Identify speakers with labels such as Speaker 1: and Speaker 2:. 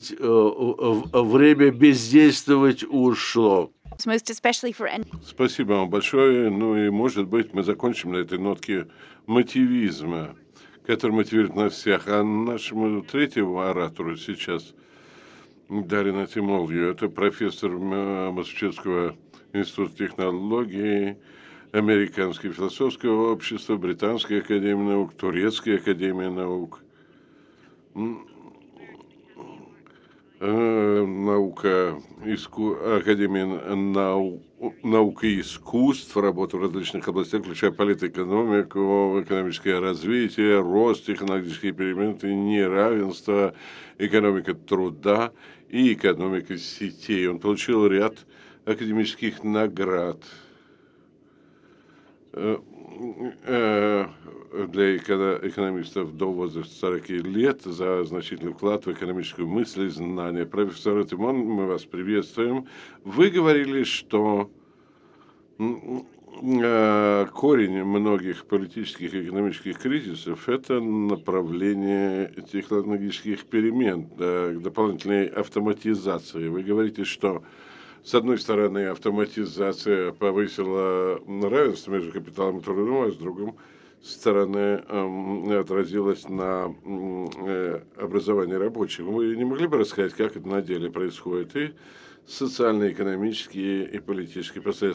Speaker 1: сказать, время бездействовать ушло.
Speaker 2: Most especially for any
Speaker 3: Спасибо вам большое. Ну и, может быть, мы закончим на этой нотке мотивизма, который мотивирует нас всех. А нашему третьему оратору сейчас дарим этимологию. Это профессор Массачусетского института технологий, Американское философское общество, Британская академия наук, Турецкая академия наук, Академия наук и искусств, работа в различных областях, включая политэкономику, экономическое развитие, рост, технологические перемены, неравенство, экономика труда и экономика сетей. Он получил ряд академических наград для экономистов до возраста 40 лет за значительный вклад в экономическую мысль и знания. Профессор Тимон, мы вас приветствуем. Вы говорили, что корень многих политических и экономических кризисов – это направление технологических перемен, дополнительной автоматизации. Вы говорите, что с одной стороны, автоматизация повысила равенство между капиталом и трудом, а с другой стороны, отразилась на образовании рабочих. Вы не могли бы рассказать, как это на деле происходит? И социально-экономические и политические последствия.